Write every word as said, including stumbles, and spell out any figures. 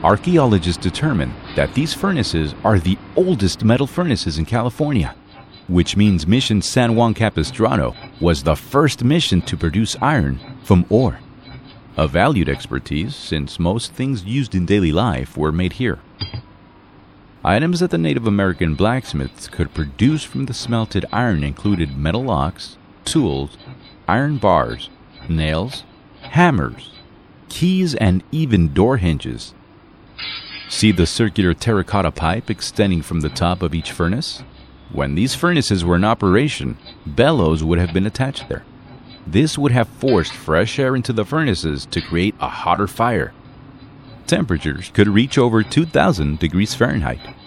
Archaeologists determined that these furnaces are the oldest metal furnaces in California, which means Mission San Juan Capistrano was the first mission to produce iron from ore. A valued expertise since most things used in daily life were made here. Items that the Native American blacksmiths could produce from the smelted iron included metal locks, tools, iron bars, nails, hammers, keys, and even door hinges. See the circular terracotta pipe extending from the top of each furnace? When these furnaces were in operation, bellows would have been attached there. This would have forced fresh air into the furnaces to create a hotter fire. Temperatures could reach over two thousand degrees Fahrenheit.